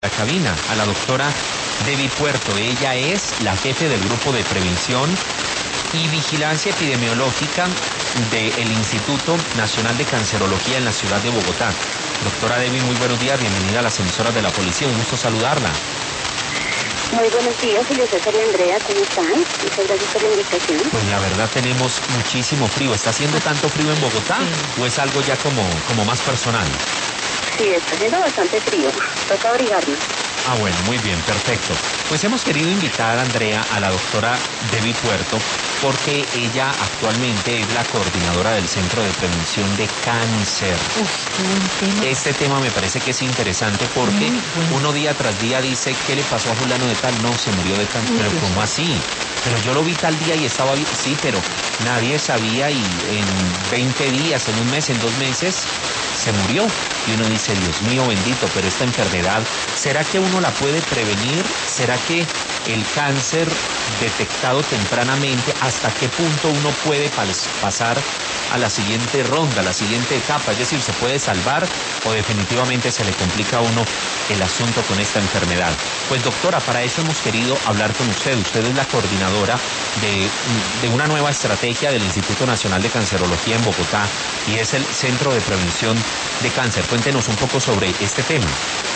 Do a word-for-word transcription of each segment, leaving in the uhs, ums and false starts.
la cabina a la doctora Debbie Puerto. Ella es la jefe del Grupo de Prevención y Vigilancia Epidemiológica del Instituto Nacional de Cancerología en la ciudad de Bogotá. Doctora Debbie, muy buenos días, bienvenida a las emisoras de la policía, un gusto saludarla. Muy buenos días, Julio César y Andrea, ¿cómo están? Muchas gracias por la invitación. Pues la verdad tenemos muchísimo frío. ¿Está haciendo tanto frío en Bogotá sí. o es algo ya como, como más personal? Sí, está haciendo bastante frío, toca abrigarnos. Ah, bueno, muy bien, perfecto. Pues hemos querido invitar, Andrea, a la doctora Debbie Puerto, porque ella actualmente es la coordinadora del Centro de Prevención de Cáncer. Uf, qué buen tema. Este tema me parece que es interesante porque bueno. uno día tras día dice, ¿qué le pasó a fulano de tal? No, se murió de cáncer. Pero ¿cómo así? Pero yo lo vi tal día y estaba bien. Sí, pero nadie sabía y en veinte días, en un mes, en dos meses, se murió. Y uno dice, Dios mío bendito, pero esta enfermedad, ¿será que uno la puede prevenir? ¿Será que el cáncer detectado tempranamente, hasta qué punto uno puede pasar a la siguiente ronda, a la siguiente etapa? Es decir, ¿se puede salvar o definitivamente se le complica a uno el asunto con esta enfermedad? Pues doctora, para eso hemos querido hablar con usted. Usted es la coordinadora de, de una nueva estrategia del Instituto Nacional de Cancerología en Bogotá y es el Centro de Prevención de Cáncer. Cuéntenos un poco sobre este tema.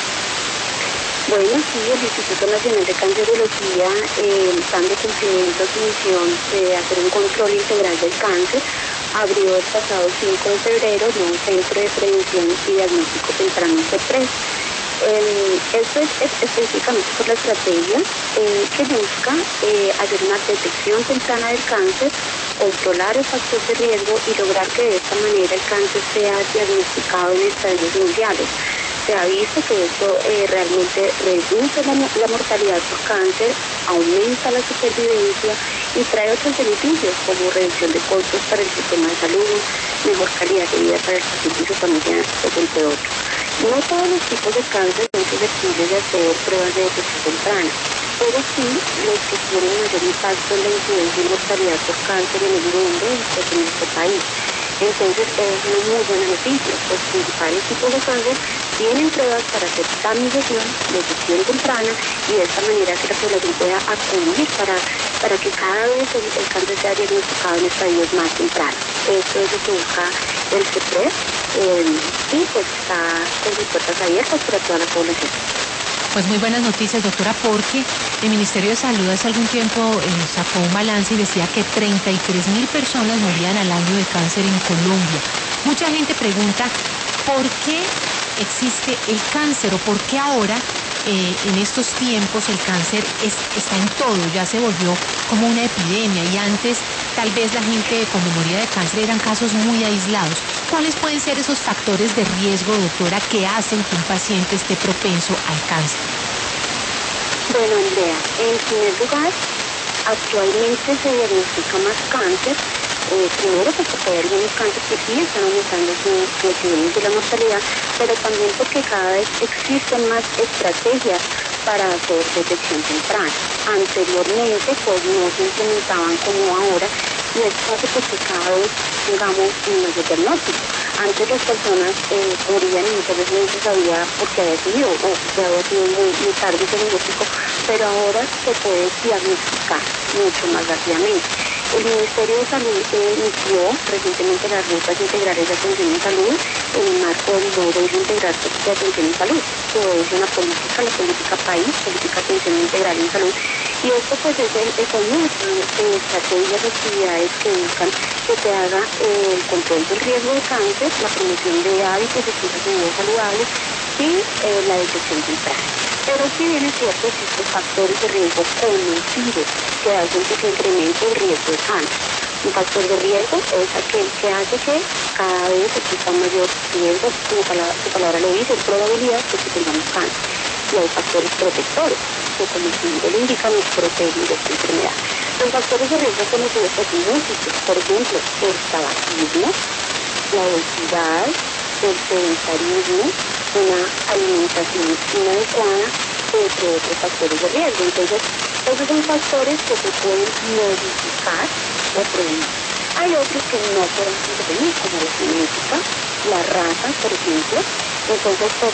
Bueno, sí, el Instituto Nacional de Cancerología, eh, dando cumplimiento a su misión de hacer un control integral del cáncer, abrió el pasado cinco de febrero de un centro de prevención y diagnóstico temprano CEPRES. Eh, esto es, es específicamente por la estrategia eh, que busca eh, hacer una detección temprana del cáncer, controlar el factor de riesgo y lograr que de esta manera el cáncer sea diagnosticado en estadios iniciales. Se ha visto que esto eh, realmente reduce la, la mortalidad por cáncer, aumenta la supervivencia y trae otros beneficios como reducción de costos para el sistema de salud, mejor calidad de vida para el paciente y su familia, entre otros. No todos los tipos de cáncer son susceptibles de hacer pruebas de detección temprana, pero sí los que tienen mayor impacto en la incidencia y mortalidad por cáncer en el mundo y en nuestro país. Entonces es una muy buena noticia. Los principales tipos de cáncer tienen pruebas para hacer tamización, detección temprana y de esta manera que la población pueda acudir para, para que cada vez el, el cáncer sea diagnosticado en estadios más tempranos. Esto es lo que busca el CEPRES eh, y pues está con sus puertas abiertas para toda la población. Pues muy buenas noticias, doctora, porque el Ministerio de Salud hace algún tiempo eh, sacó un balance y decía que treinta y tres mil personas morían al año de cáncer en Colombia. Mucha gente pregunta, ¿por qué existe el cáncer o por qué ahora, eh, en estos tiempos, el cáncer es, está en todo? Ya se volvió como una epidemia y antes tal vez la gente cuando moría de cáncer eran casos muy aislados. ¿Cuáles pueden ser esos factores de riesgo, doctora, que hacen que un paciente esté propenso al cáncer? Bueno, Andrea, en primer lugar, actualmente se diagnostica más cáncer. Eh, primero, pues porque hay algunos cánceres que sí están aumentando su incidencia y la mortalidad, pero también porque cada vez existen más estrategias para hacer detección temprana. Anteriormente, pues no se implementaban como ahora, y esto hace que cada vez tengamos un mayor diagnóstico. Antes las personas eh, morían y muchas veces no se sabía por qué había sido o que había sido muy, muy tarde ese diagnóstico, pero ahora se puede diagnosticar mucho más rápidamente. El Ministerio de Salud eh, emitió recientemente las rutas integrales de atención en salud en el marco del nuevo eixo integral de atención en salud. Se obedece una política, la política país, política de atención integral en salud. Y esto pues es el, el conjunto de estrategias, actividades que buscan que se haga eh, el control del riesgo de cáncer, la promoción de hábitos de estilos de vida saludables y eh, la detección temprana. Pero si bien es cierto, existen factores de riesgo conocidos que hacen que se incremente el riesgo de cáncer. Un factor de riesgo es aquel que hace que cada vez exista mayor riesgo, como palabra, su palabra lo dice, probabilidad de que tengamos cáncer. Y hay factores protectores, que como su nombre lo indica, nos protegen de esta enfermedad. Los factores de riesgo conocidos son múltiples, por ejemplo, el tabaquismo, la obesidad, el sedentarismo, una alimentación inadecuada, entre otros factores de riesgo. Entonces, esos son factores que se pueden modificar o prevenir. Hay otros que no podemos intervenir, como la genética, la raza, por ejemplo. Entonces, pues,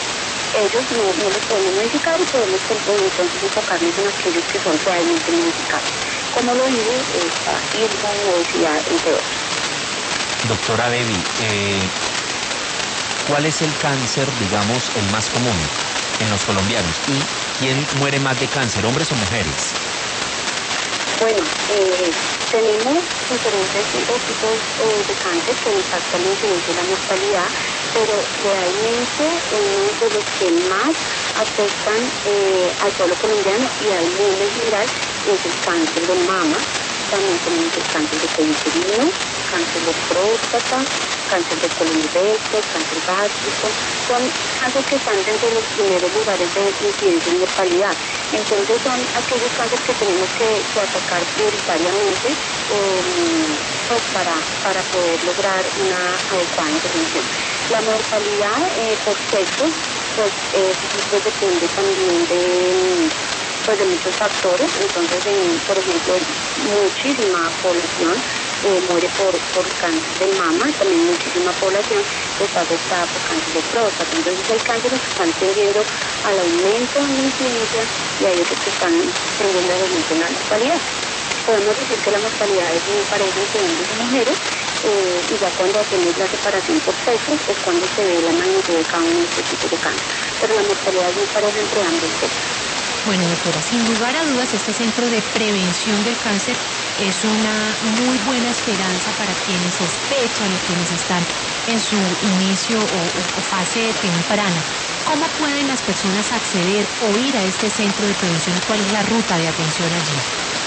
ellos no, no los podemos modificar y podemos entonces enfocarnos en aquellos que son realmente modificables, como lo digo, esta isla, obesidad, entre otros. Doctora Debbie, eh, ¿cuál es el cáncer, digamos, el más común en los colombianos? ¿Y quién muere más de cáncer, hombres o mujeres? Bueno, eh, tenemos diferentes tipos eh, de cáncer que actualmente incluye la mortalidad, pero realmente uno de los que más afectan eh, al pueblo colombiano y al mundo en general es el cáncer de mama. También tenemos el cáncer de cuello uterino, cáncer de próstata, cáncer de colon recto, cáncer gástrico. Son cánceres que están dentro de los primeros lugares de incidencia y mortalidad. Entonces son aquellos cánceres que tenemos que, que atacar prioritariamente eh, pues para, para poder lograr una adecuada intervención. La mortalidad eh, por sexo pues, eh, pues depende también de, pues, de muchos factores. Entonces, en, por ejemplo, muchísima población eh, muere por, por cáncer de mama, también muchísima población está afectada por cáncer de próstata. Entonces hay cánceres que están tendiendo al aumento en la incidencia y hay otros que están tendiendo al aumento en la mortalidad. Podemos decir que la mortalidad es muy pareja entre hombres y mujeres, eh, y ya cuando hacemos la separación por sexos es cuando se ve la magnitud de cada uno de estos tipos de cáncer. Pero la mortalidad es muy pareja entre ambos sexos. Bueno, doctora, sin lugar a dudas, este centro de prevención del cáncer es una muy buena esperanza para quienes sospechan o quienes están en su inicio o, o fase temprana. ¿Cómo pueden las personas acceder o ir a este centro de prevención y cuál es la ruta de atención allí?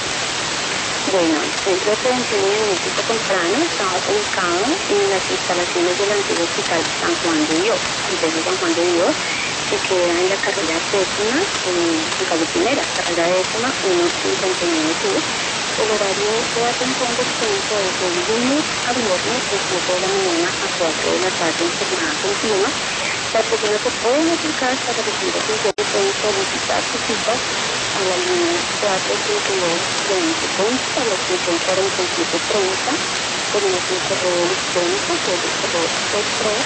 Bueno, el Centro de Prevención y Diagnóstico Temprano estaba ubicado en las instalaciones del antiguo Hospital San Juan de Dios, Complejo San Juan de Dios, que queda en la carrera décima, en, en calle Primera, carrera décima, ciento cincuenta y nueve sur. El horario de atención del centro es de lunes a viernes, de siete de la mañana a cuatro de la tarde en jornada continua. Las personas que pueden aplicar para recibir atención pueden solicitar sus citas a la línea cuatro cinco dos, veinte treinta, a la extensión cuarenta y siete treinta, tenemos un correo electrónico que es el correo tres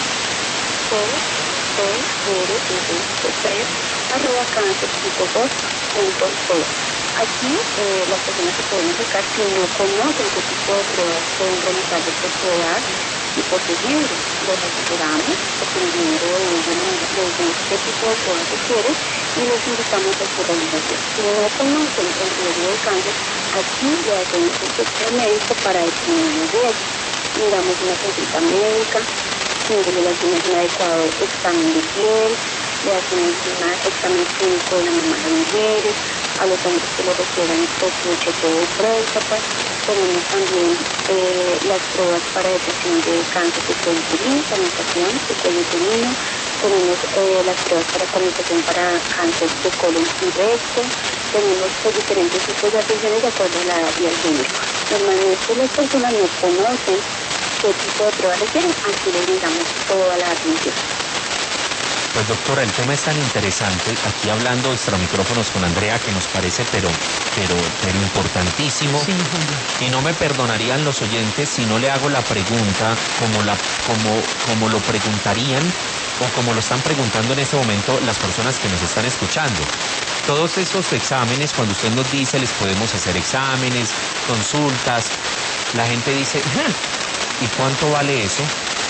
tres arroba cáncer cinco dos punto co. Aquí eh, las personas se pueden acercar si no conocen qué tipo de pruebas pueden realizarse por su edad y por sus miembros. Los asesoramos, dependiendo de ellos, qué tipo de pruebas se quiere y los invitamos a su realización. Si no conocen el riesgo del cáncer, aquí le hacemos un chequeo médico para determinar el riesgo. Miramos una consulta médica, si le hacemos un adecuado examen de piel, le hacemos un examen clínico de la mama de mujeres, a los hombres que lo requieran pues un chequeo de próstata. Tenemos también eh, las pruebas para detección de cáncer de cuello uterino, sanitación de cuello uterino. Tenemos eh, las pruebas para sanitación para cáncer de colon y recto. Tenemos pues, diferentes tipos de atenciones de acuerdo a la edad y al género. Normalmente las personas no conocen qué tipo de pruebas requieren, aquí les brindamos toda la atención. Pues doctora, el tema es tan interesante, aquí hablando extra micrófonos con Andrea, que nos parece pero, pero, pero importantísimo. Sí, y no me perdonarían los oyentes si no le hago la pregunta como, la, como, como lo preguntarían o como lo están preguntando en este momento las personas que nos están escuchando. Todos esos exámenes, cuando usted nos dice, les podemos hacer exámenes, consultas, la gente dice, ¿y cuánto vale eso?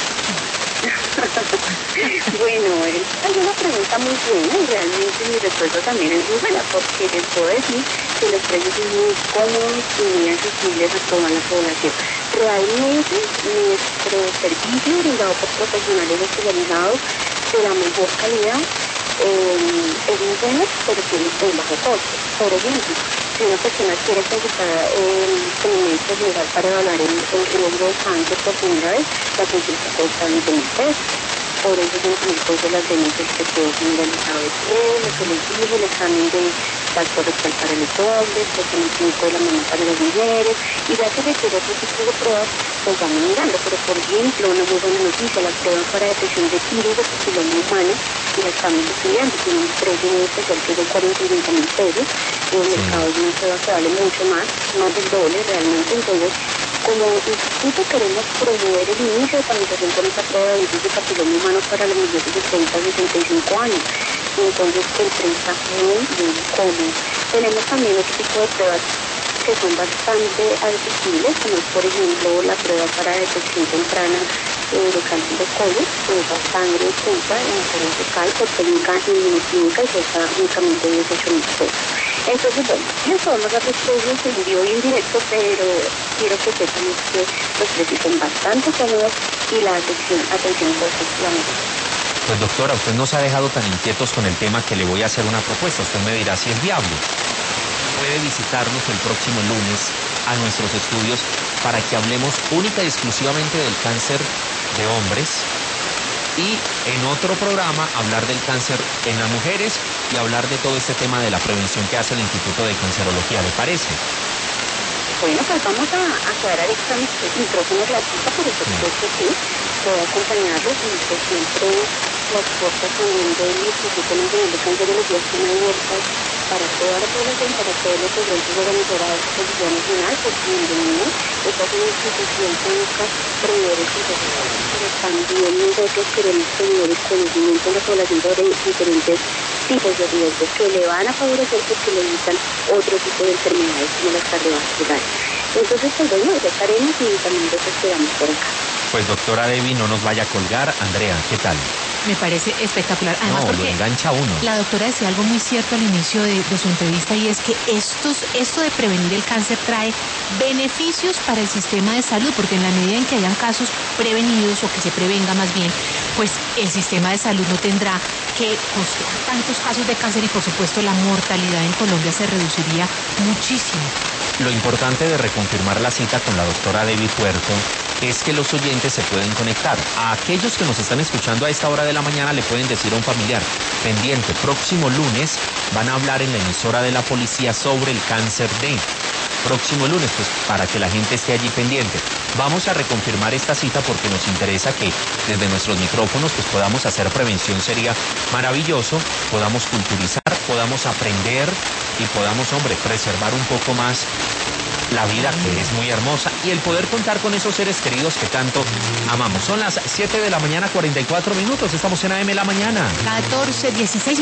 Bueno, es una pregunta muy buena y realmente mi respuesta también es muy buena porque les puedo decir que los precios son muy cómodos y muy accesibles a toda la población. Realmente nuestro servicio brindado por profesionales especializados de la mejor calidad eh, es muy bueno, pero tiene un bajo costo. Por ejemplo, si una persona quiere consultar eh, con un médico general para evaluar el, el riesgo de cáncer por primera vez, la consulta cuesta veinte mil pesos. Por eso son muy cosas las de el chequeo generalizado de piel, lo que les dije, el examen de tacto rectal para los hombres, el examen clínico de la mama para las mujeres, y ya que requiere otro tipo de pruebas, pues vamos mirando. Pero por ejemplo, una muy buena noticia, la prueba para detección de virus de papiloma humano y el examen de estudiantes tiene un precio muy especial que es de cuarenta y cinco mil pesos, y en el mercado es una prueba que vale mucho más, más del doble realmente. Entonces Como instituto queremos promover el inicio de tramitación con esta prueba de virus de papiloma humano para los mayores de treinta a sesenta y cinco años. Entonces el tren está muy, muy cómodo. Tenemos también otro tipo de pruebas que son bastante accesibles, como es, por ejemplo, la prueba para detección temprana eh, de cáncer de colon, que usa sangre oculta en el colon fecal por técnica inmunoclínica y cuesta únicamente dieciocho mil pesos. Entonces, bueno, les podemos dar los precios en vivo y en directo, pero quiero que sepan que los precios son bastante cómodos y la atención, atención pues es la mejor. Pues doctora, usted nos ha dejado tan inquietos con el tema que le voy a hacer una propuesta. Usted me dirá si es viable. Puede visitarnos el próximo lunes a nuestros estudios para que hablemos única y exclusivamente del cáncer de hombres y en otro programa hablar del cáncer en las mujeres y hablar de todo este tema de la prevención que hace el Instituto de Cancerología. ¿Le parece? Bueno, pues vamos a, a cuadrar extra micrófonos la cita, por supuesto sí, puedo acompañarlos y pues siempre las puertas también del Instituto Nacional de Cancerología están abiertas para toda la población, para todos los eventos organizados de exposición nacional, pues bienvenidos. Esta es una institución que busca promover el conocimiento, pero también nosotros queremos promover el conocimiento de la población sobre diferentes tipos de riesgos que le van a favorecer porque le evitan otro tipo de enfermedades como las cardiovasculares. Entonces, pues bueno, ya estaremos y también los esperamos por acá. Pues doctora Debbie, no nos vaya a colgar. Andrea, ¿qué tal? Me parece espectacular. Además, no, porque lo engancha uno. La doctora decía algo muy cierto al inicio de, de su entrevista y es que estos, esto de prevenir el cáncer trae beneficios para el sistema de salud, porque en la medida en que hayan casos prevenidos o que se prevenga más bien, pues el sistema de salud no tendrá que costear tantos casos de cáncer y por supuesto la mortalidad en Colombia se reduciría muchísimo. Lo importante de reconfirmar la cita con la doctora Debbie Puerto es que los oyentes se pueden conectar. A aquellos que nos están escuchando a esta hora de la mañana le pueden decir a un familiar, pendiente, próximo lunes van a hablar en la emisora de la policía sobre el cáncer de... Próximo lunes, pues para que la gente esté allí pendiente. Vamos a reconfirmar esta cita porque nos interesa que desde nuestros micrófonos pues podamos hacer prevención, sería maravilloso, podamos culturizar, podamos aprender y podamos, hombre, preservar un poco más la vida, que es muy hermosa, y el poder contar con esos seres queridos que tanto amamos. Son las siete de la mañana, cuarenta y cuatro minutos, estamos en A M La Mañana. catorce, dieciséis